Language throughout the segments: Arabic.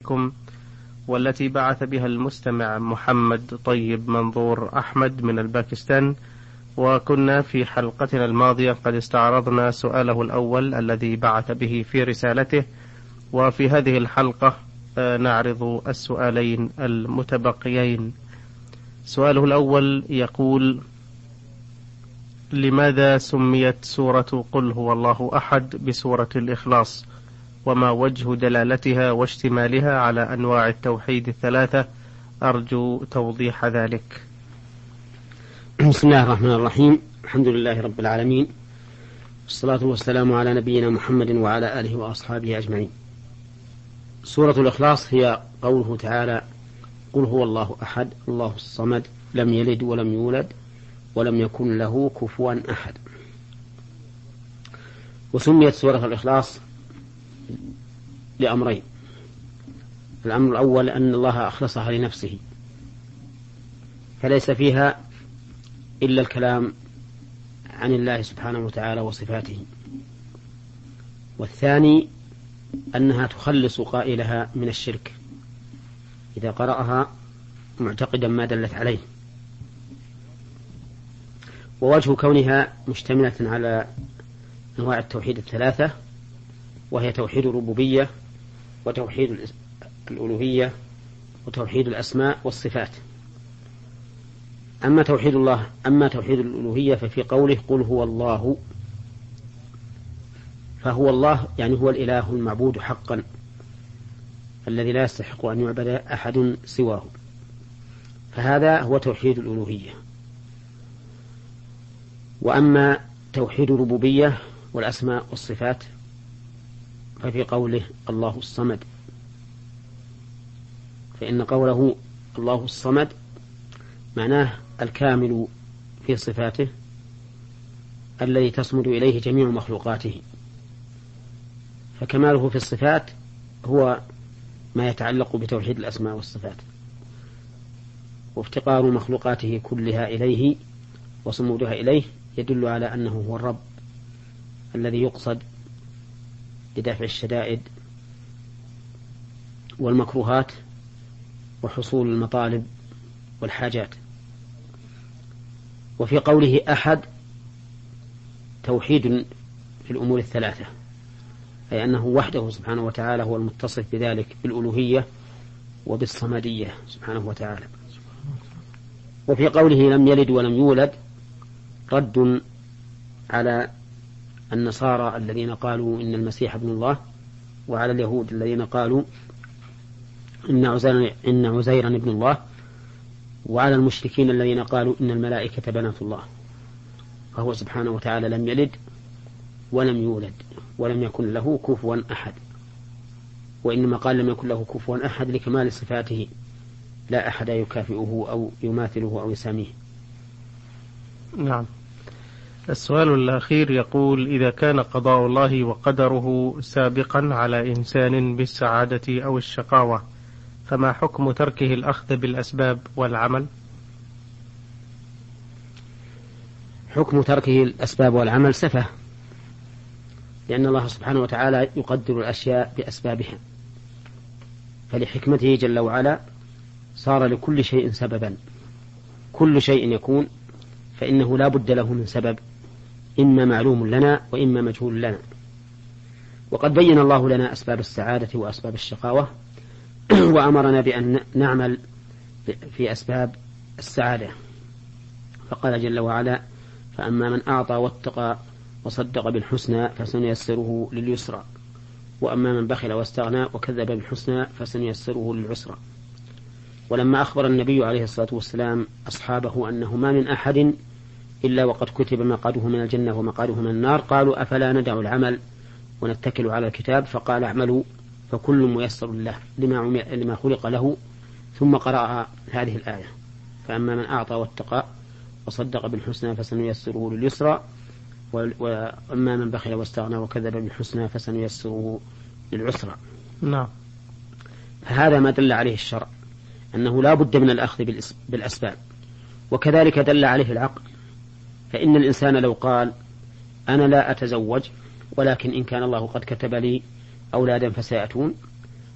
والتي بعث بها المستمع محمد طيب منظور أحمد من الباكستان. وكنا في حلقتنا الماضية قد استعرضنا سؤاله الأول الذي بعث به في رسالته، وفي هذه الحلقة نعرض السؤالين المتبقيين. سؤاله الأول يقول: لماذا سميت سورة قل هو الله أحد بسورة الإخلاص؟ وما وجه دلالتها واشتمالها على أنواع التوحيد الثلاثة؟ أرجو توضيح ذلك. بسم الله الرحمن الرحيم. الحمد لله رب العالمين، والصلاة والسلام على نبينا محمد وعلى آله وأصحابه أجمعين. سورة الإخلاص هي قوله تعالى: قل هو الله أحد الله الصمد لم يلد ولم يولد ولم يكن له كفوا أحد. وسميت سورة الإخلاص لأمرين: الأمر الأول أن الله أخلصها لنفسه فليس فيها إلا الكلام عن الله سبحانه وتعالى وصفاته، والثاني أنها تخلص قائلها من الشرك إذا قرأها معتقدا ما دلت عليه. ووجه كونها مشتملة على أنواع التوحيد الثلاثة، وهي توحيد الربوبية وتوحيد الألوهية وتوحيد الأسماء والصفات. أما توحيد الألوهية ففي قوله قل هو الله، فهو الله يعني هو الإله المعبود حقا الذي لا يستحق أن يعبد أحد سواه، فهذا هو توحيد الألوهية. وأما توحيد الربوبية والأسماء والصفات ففي قوله الله الصمد، فإن قوله الله الصمد معناه الكامل في صفاته الذي تصمد إليه جميع مخلوقاته، فكماله في الصفات هو ما يتعلق بتوحيد الأسماء والصفات، وافتقار مخلوقاته كلها إليه وصمودها إليه يدل على أنه هو الرب الذي يقصد لدفع الشدائد والمكروهات وحصول المطالب والحاجات. وفي قوله أحد توحيد في الأمور الثلاثة، أي أنه وحده سبحانه وتعالى هو المتصف بذلك بالألوهية وبالصمدية سبحانه وتعالى. وفي قوله لم يلد ولم يولد رد على النصارى الذين قالوا إن المسيح ابن الله، وعلى اليهود الذين قالوا إن عزيرا ابن الله، وعلى المشركين الذين قالوا إن الملائكة بنات الله. فهو سبحانه وتعالى لم يلد ولم يولد ولم يكن له كفوا أحد، وإنما قال لم يكن له كفوا أحد لكمال صفاته، لا أحد يكافئه أو يماثله أو يساميه. نعم. السؤال الأخير يقول: إذا كان قضاء الله وقدره سابقا على إنسان بالسعادة أو الشقاوة، فما حكم تركه الأخذ بالأسباب والعمل؟ حكم تركه الأسباب والعمل سفه، لأن الله سبحانه وتعالى يقدر الأشياء بأسبابها، فلحكمته جل وعلا صار لكل شيء سببا. كل شيء يكون فإنه لا بد له من سبب، إما معلوم لنا وإما مجهول لنا. وقد بين الله لنا أسباب السعادة وأسباب الشقاوة وأمرنا بأن نعمل في أسباب السعادة، فقال جل وعلا: فأما من أعطى واتقى وصدق بالحسنى فسنيسره لليسرى، وأما من بخل واستغنى وكذب بالحسنى فسنيسره للعسرى. ولما أخبر النبي عليه الصلاة والسلام أصحابه أنه ما من أحد إلا وقد كتب مقعده من الجنة ومقعده من النار، قالوا: أفلا ندع العمل ونتكل على الكتاب؟ فقال: اعملوا فكل ميسر له لما خلق له، ثم قرأ هذه الآية: فأما من أعطى واتقى وصدق بالحسنى فسنيسره لليسرى، وأما من بخل واستغنى وكذب بالحسنى فسنيسره للعسرى. نعم. هذا ما دل عليه الشرع، أنه لا بد من الأخذ بالأسباب، وكذلك دل عليه العقل. فإن الإنسان لو قال: أنا لا أتزوج ولكن إن كان الله قد كتب لي أولادا فسيأتون،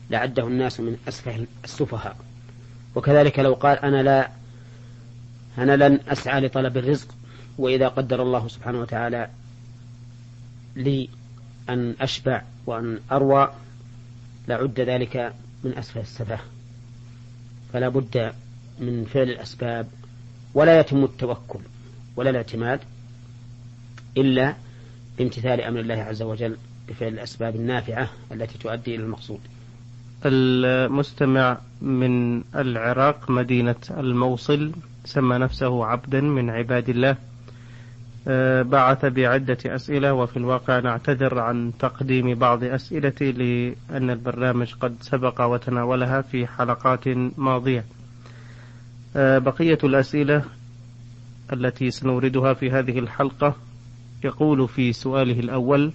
لعده الناس من أسفه السفهاء. وكذلك لو قال أنا لن أسعى لطلب الرزق، وإذا قدر الله سبحانه وتعالى لي أن أشبع وأن أروى لعد ذلك من أسفه السفه. فلا بد من فعل الأسباب، ولا يتم التوكل ولا الاعتماد إلا بامتثال أمر الله عز وجل بفعل الأسباب النافعة التي تؤدي إلى المقصود. المستمع من العراق مدينة الموصل سمى نفسه عبدا من عباد الله، بعث بعدة أسئلة، وفي الواقع نعتذر عن تقديم بعض أسئلتي لأن البرنامج قد سبق وتناولها في حلقات ماضية. بقية الأسئلة التي سنوردها في هذه الحلقة. يقول في سؤاله الأول: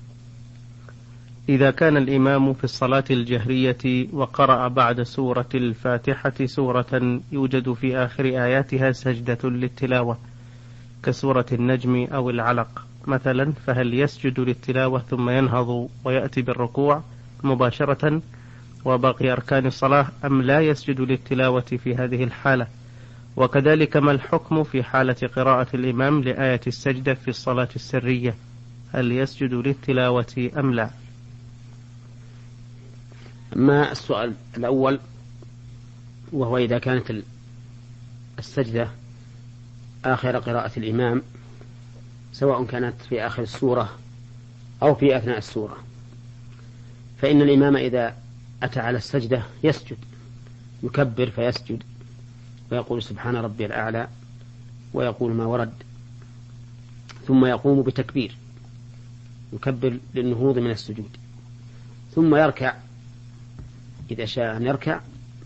إذا كان الإمام في الصلاة الجهرية وقرأ بعد سورة الفاتحة سورة يوجد في آخر آياتها سجدة للتلاوة كسورة النجم أو العلق مثلا، فهل يسجد للتلاوة ثم ينهض ويأتي بالركوع مباشرة وباقي أركان الصلاة، أم لا يسجد للتلاوة في هذه الحالة؟ وكذلك ما الحكم في حالة قراءة الإمام لآية السجدة في الصلاة السرية، هل يسجد للتلاوة أم لا؟ أما السؤال الأول، وهو إذا كانت السجدة آخر قراءة الإمام سواء كانت في آخر السورة أو في أثناء السورة، فإن الإمام إذا أتى على السجدة يسجد، يكبر فيسجد ويقول سبحان ربي الأعلى ويقول ما ورد، ثم يقوم بتكبير يكبر للنهوض من السجود، ثم يركع إذا شاء أن يركع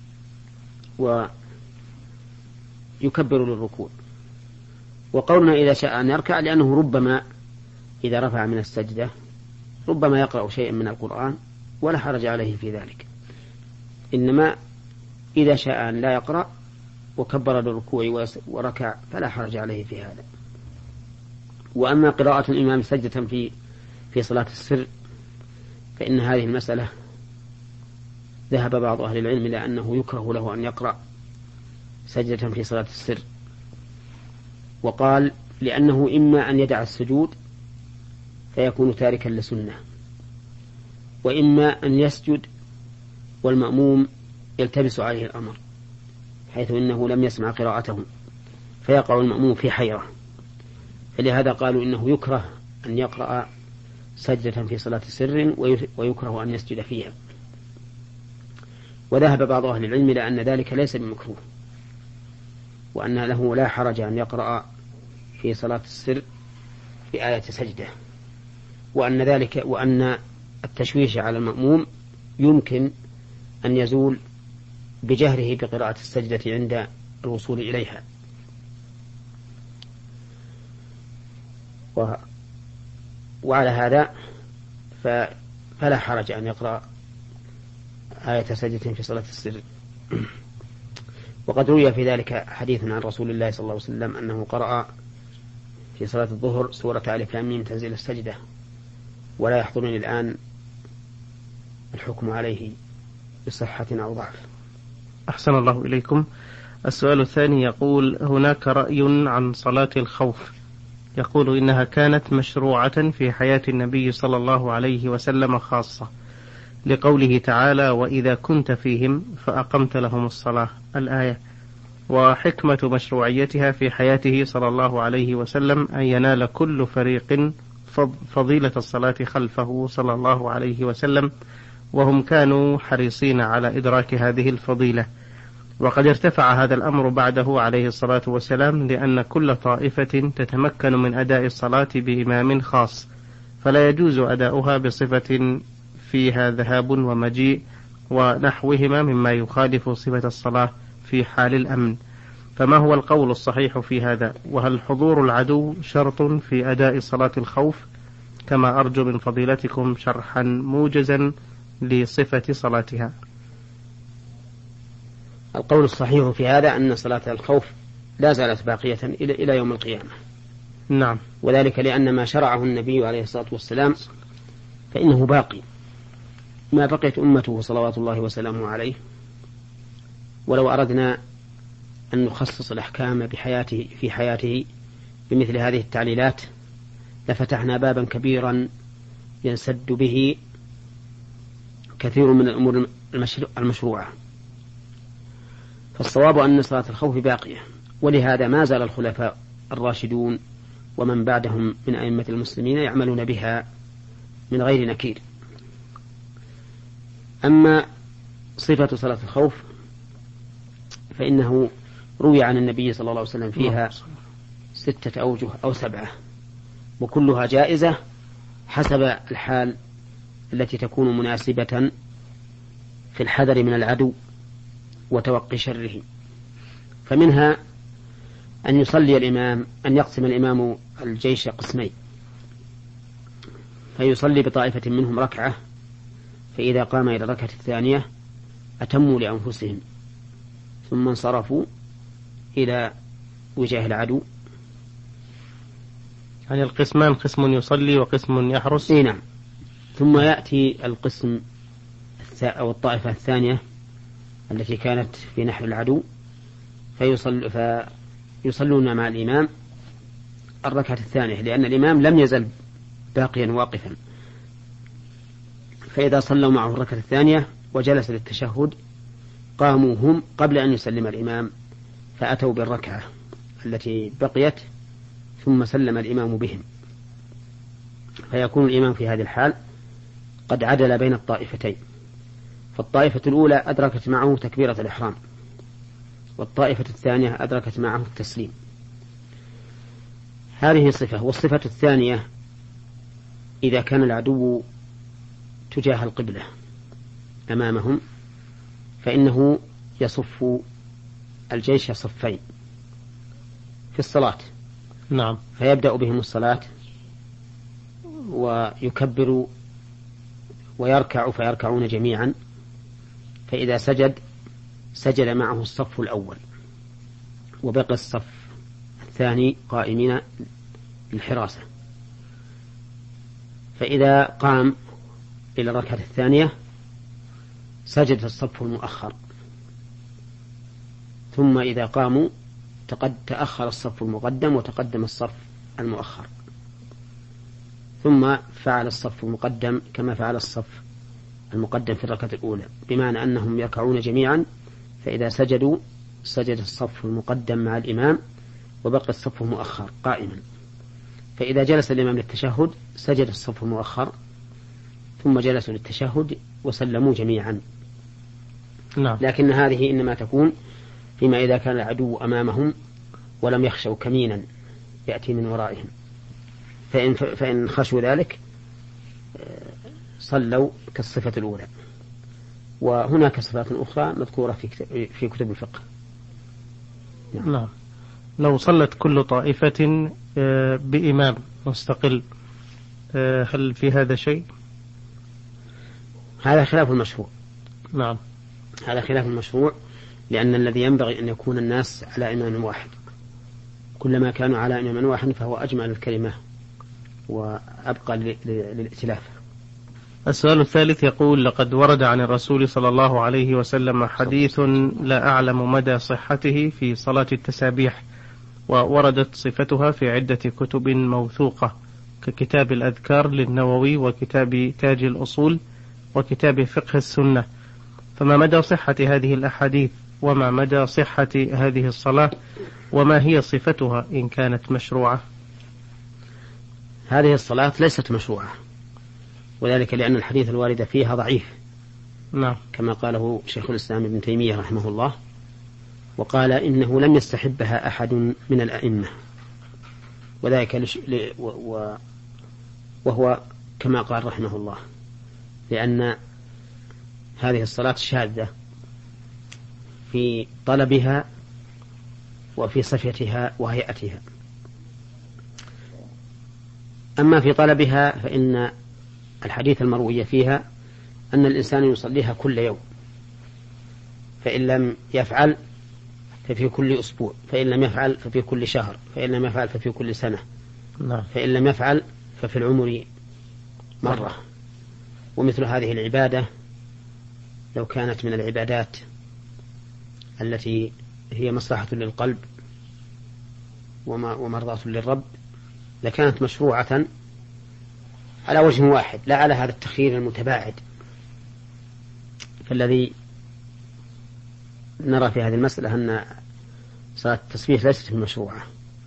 ويكبر للركوع. وقولنا إذا شاء أن يركع لأنه ربما إذا رفع من السجدة ربما يقرأ شيئا من القرآن ولا حرج عليه في ذلك، إنما إذا شاء أن لا يقرأ وكبر للركوع وركع فلا حرج عليه في هذا. وأما قراءة الإمام سجدة في صلاة السر فإن هذه المسألة ذهب بعض أهل العلم إلى أنه يكره له أن يقرأ سجدة في صلاة السر، وقال لأنه إما أن يدع السجود فيكون تاركا لسنة، وإما أن يسجد والمأموم يلتبس عليه الأمر حيث إنه لم يسمع قراءته فيقع المأموم في حيرة، فلهذا قالوا إنه يكره أن يقرأ سجدة في صلاة سر ويكره أن يسجد فيها. وذهب بعض أهل العلم إلى أن ذلك ليس بمكروه، وأن له لا حرج أن يقرأ في صلاة السر في آية سجدة، وأن التشويش على المأموم يمكن أن يزول بجهره بقراءة السجدة عند الوصول إليها. وعلى هذا فلا حرج أن يقرأ آية سجدة في صلاة السر. وقد روي في ذلك حديث عن رسول الله صلى الله عليه وسلم أنه قرأ في صلاة الظهر سورة ألف لام ميم تنزيل السجدة، ولا يحضرني الآن الحكم عليه بصحة أو ضعف. أحسن الله إليكم. السؤال الثاني يقول: هناك رأي عن صلاة الخوف، يقول إنها كانت مشروعة في حياة النبي صلى الله عليه وسلم خاصة، لقوله تعالى: وإذا كنت فيهم فأقمت لهم الصلاة الآية، وحكمة مشروعيتها في حياته صلى الله عليه وسلم أن ينال كل فريق فضيلة الصلاة خلفه صلى الله عليه وسلم، وهم كانوا حريصين على إدراك هذه الفضيلة. وقد ارتفع هذا الأمر بعده عليه الصلاة والسلام، لأن كل طائفة تتمكن من أداء الصلاة بإمام خاص، فلا يجوز أداؤها بصفة فيها ذهاب ومجيء ونحوهما مما يخالف صفة الصلاة في حال الأمن. فما هو القول الصحيح في هذا؟ وهل حضور العدو شرط في أداء صلاة الخوف؟ كما أرجو من فضيلتكم شرحا موجزا لصفة صلاتها. القول الصحيح في هذا أن صلاة الخوف لا زالت باقية إلى يوم القيامة. نعم. وذلك لأن ما شرعه النبي عليه الصلاة والسلام فإنه باقي، ما بقيت أمته صلوات الله وسلامه عليه، ولو أردنا أن نخصص الأحكام في حياته بمثل هذه التعليلات لفتحنا بابا كبيرا ينسد به كثير من الأمور المشروعة. فالصواب أن صلاة الخوف باقية، ولهذا ما زال الخلفاء الراشدون ومن بعدهم من أئمة المسلمين يعملون بها من غير نكير. أما صفة صلاة الخوف فإنه روي عن النبي صلى الله عليه وسلم فيها 6 أوجه أو 7، وكلها جائزة حسب الحال التي تكون مناسبة في الحذر من العدو وتوقي شره. فمنها أن يقسم الإمام الجيش قسمين، فيصلي بطائفة منهم ركعة، فإذا قام إلى الركعة الثانية أتموا لأنفسهم ثم انصرفوا إلى وجاه العدو. يعني القسمان قسم يصلي وقسم يحرس. نعم. ثم يأتي القسم أو الطائفة الثانية التي كانت في نحر العدو فيصلون مع الإمام الركعة الثانية، لأن الإمام لم يزل باقيا واقفا، فإذا صلوا معه الركعة الثانية وجلس للتشهد قاموا هم قبل أن يسلم الإمام فأتوا بالركعة التي بقيت ثم سلم الإمام بهم، فيكون الإمام في هذه الحال قد عدل بين الطائفتين. فالطائفة الأولى أدركت معه تكبيرة الإحرام، والطائفة الثانية أدركت معه التسليم. هذه صفة. والصفة الثانية إذا كان العدو تجاه القبلة أمامهم فإنه يصف الجيش صفين في الصلاة. نعم. فيبدأ بهم الصلاة ويكبر ويركع فيركعون جميعا، فإذا سجد معه الصف الأول، وبقي الصف الثاني قائمين للحراسة. فإذا قام إلى الركعة الثانية سجد الصف المؤخر، ثم إذا قاموا تأخر الصف المقدم وتقدم الصف المؤخر، ثم فعل الصف المقدم كما فعل الصف المقدم في الركعة الأولى، بمعنى أنهم يركعون جميعا، فإذا سجدوا سجد الصف المقدم مع الإمام وبقى الصف المؤخر قائما، فإذا جلس الإمام للتشهد سجد الصف المؤخر ثم جلسوا للتشهد وسلموا جميعا. نعم. لكن هذه إنما تكون فيما إذا كان العدو أمامهم ولم يخشوا كمينا يأتي من ورائهم، فإن خشوا ذلك صلوا كالصفة الأولى. وهناك صفات أخرى مذكورة في كتب الفقه. نعم. لو صلت كل طائفة بإمام مستقل هل في هذا شيء؟ هذا خلاف المشروع. نعم. هذا خلاف المشروع، لأن الذي ينبغي أن يكون الناس على إمام واحد، كلما كانوا على إمام واحد فهو أجمل الكلمة وأبقى للائتلاف. السؤال الثالث يقول: لقد ورد عن الرسول صلى الله عليه وسلم حديث لا أعلم مدى صحته في صلاة التسابيح، ووردت صفتها في عدة كتب موثوقة ككتاب الأذكار للنووي وكتاب تاج الأصول وكتاب فقه السنة، فما مدى صحة هذه الأحاديث وما مدى صحة هذه الصلاة وما هي صفتها إن كانت مشروعة؟ هذه الصلاة ليست مشروعة، وذلك لأن الحديث الوارد فيها ضعيف. نعم. كما قاله شيخ الإسلام ابن تيمية رحمه الله، وقال إنه لم يستحبها أحد من الأئمة، وذلك وهو كما قال رحمه الله لأن هذه الصلاة شاذة في طلبها وفي صفتها وهيئتها. أما في طلبها فإن الحديث المروي فيها أن الإنسان يصليها كل يوم، فإن لم يفعل ففي كل أسبوع، فإن لم يفعل ففي كل شهر، فإن لم يفعل ففي كل سنة، فإن لم يفعل ففي العمر مرة. ومثل هذه العبادة لو كانت من العبادات التي هي مصلحة للقلب ومرضاة للرب لكانت مشروعة على وجه واحد لا على هذا التخيير المتباعد. فالذي نرى في هذه المسألة أن صلاة التسبيح ليست مشروعة،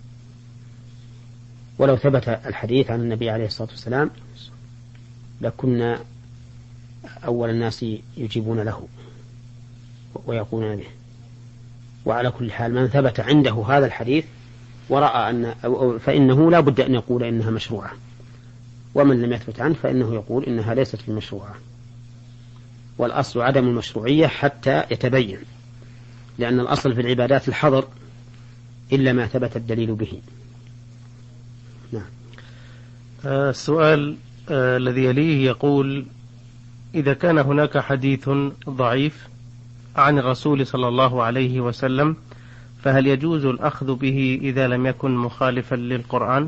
ولو ثبت الحديث عن النبي عليه الصلاة والسلام لكنا أول الناس يجيبون له ويقولون به. وعلى كل حال من ثبت عنده هذا الحديث ورأى أن فإنه لا بد أن يقول إنها مشروعة، ومن لم يثبت عنه فإنه يقول إنها ليست بمشروعة. والأصل عدم المشروعية حتى يتبين، لأن الأصل في العبادات الحظر إلا ما ثبت الدليل به. نعم. السؤال الذي يليه يقول: إذا كان هناك حديث ضعيف عن الرسول صلى الله عليه وسلم فهل يجوز الأخذ به إذا لم يكن مخالفا للقرآن؟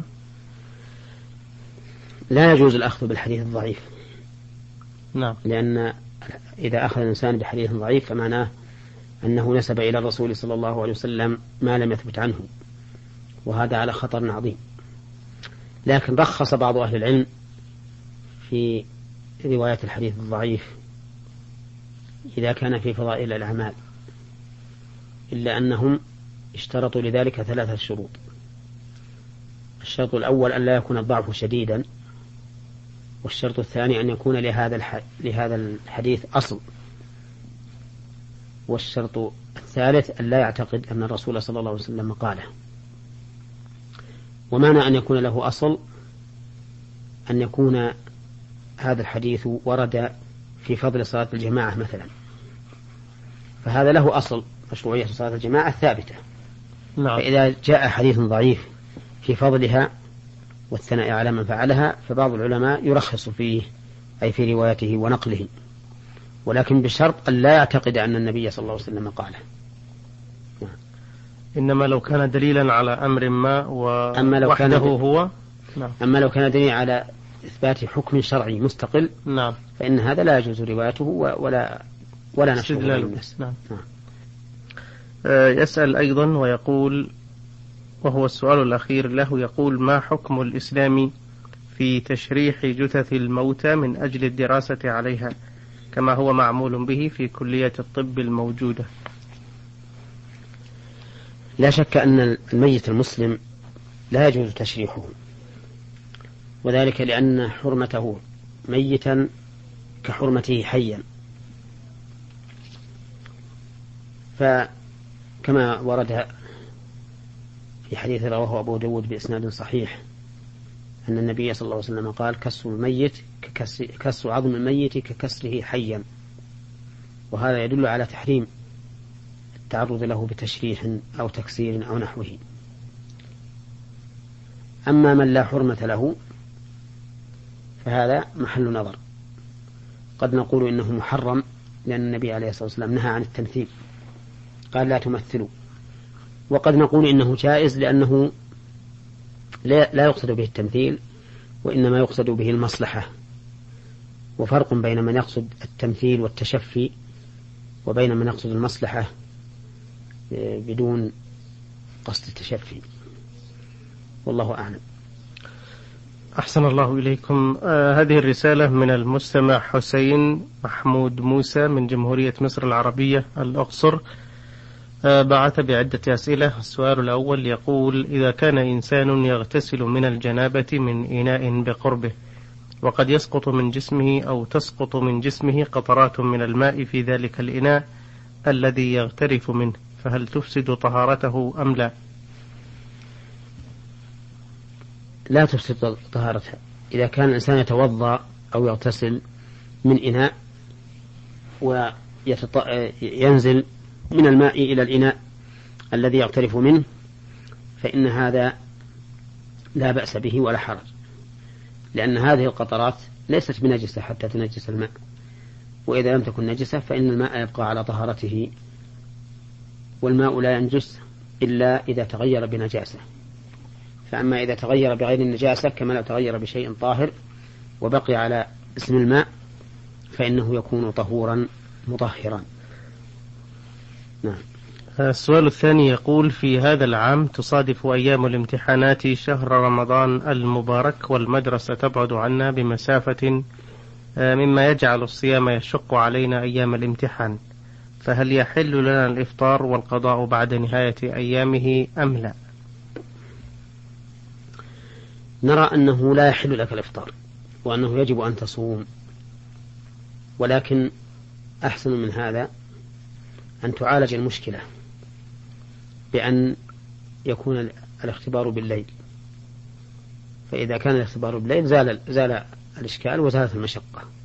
لا يجوز الأخذ بالحديث الضعيف. نعم. لأن إذا أخذ الإنسان بحديث ضعيف فمعناه أنه نسب إلى الرسول صلى الله عليه وسلم ما لم يثبت عنه، وهذا على خطر عظيم. لكن رخص بعض أهل العلم في رواية الحديث الضعيف إذا كان في فضائل الأعمال، إلا أنهم اشترطوا لذلك 3 شروط. الشرط الأول أن لا يكون الضعف شديدا، والشرط الثاني أن يكون لهذا الحديث أصل، والشرط الثالث أن لا يعتقد أن الرسول صلى الله عليه وسلم قاله. ومعنى أن يكون له أصل أن يكون هذا الحديث ورد في فضل صلاة الجماعة مثلا، فهذا له أصل مشروعية صلاة الجماعة ثابتة. نعم. فإذا جاء حديث ضعيف في فضلها والثناء على من فعلها فبعض العلماء يرخص فيه أي في روايته ونقله، ولكن بشرط أن لا يعتقد أن النبي صلى الله عليه وسلم قاله. إنما لو كان دليلا على أمر ما وحده هو. نعم. أما لو كان دليلا على إثبات حكم شرعي مستقل، نعم، فإن هذا لا يجوز روايته ولا نشره للناس. نعم. يسأل أيضا ويقول، وهو السؤال الأخير له، يقول: ما حكم الإسلام في تشريح جثث الموتى من أجل الدراسة عليها كما هو معمول به في كلية الطب الموجودة؟ لا شك أن الميت المسلم لا يجوز تشريحه، وذلك لأن حرمته ميتا كحرمته حيا. فكما ورد في حديث رواه أبو داود بإسناد صحيح أن النبي صلى الله عليه وسلم قال: كسر عظم الميت ككسره حيا. وهذا يدل على تحريم التعرض له بتشريح أو تكسير أو نحوه. أما من لا حرمة له فهذا محل نظر. قد نقول إنه محرم لأن النبي عليه الصلاة والسلام نهى عن التمثيل، قال: لا تمثلوا. وقد نقول إنه جائز لأنه لا يقصد به التمثيل وإنما يقصد به المصلحة. وفرق بين من يقصد التمثيل والتشفي وبين من يقصد المصلحة بدون قصد التشفي، والله أعلم. أحسن الله إليكم. هذه الرسالة من المستمع حسين محمود موسى من جمهورية مصر العربية الأقصر، بعث بعدة أسئلة. السؤال الأول يقول: إذا كان إنسان يغتسل من الجنابة من إناء بقربه وقد يسقط من جسمه أو تسقط من جسمه قطرات من الماء في ذلك الإناء الذي يغترف منه، فهل تفسد طهارته أم لا؟ لا تفسد طهارتها. إذا كان الإنسان يتوضأ أو يغتسل من إناء وينزل من الماء إلى الإناء الذي يغترف منه فإن هذا لا بأس به ولا حرج، لأن هذه القطرات ليست بنجسة حتى تنجس الماء، وإذا لم تكن نجسة فإن الماء يبقى على طهارته، والماء لا ينجس إلا إذا تغير بنجاسة. فأما إذا تغير بغير النجاسة كما لو تغير بشيء طاهر وبقي على اسم الماء فإنه يكون طهورا مطهرا. نعم. السؤال الثاني يقول: في هذا العام تصادف أيام الامتحانات شهر رمضان المبارك، والمدرسة تبعد عنا بمسافة مما يجعل الصيام يشق علينا أيام الامتحان، فهل يحل لنا الإفطار والقضاء بعد نهاية أيامه أم لا؟ نرى أنه لا يحل لك الإفطار، وأنه يجب أن تصوم، ولكن أحسن من هذا أن تعالج المشكلة بأن يكون الاختبار بالليل، فإذا كان الاختبار بالليل زال الإشكال وزالت المشقة.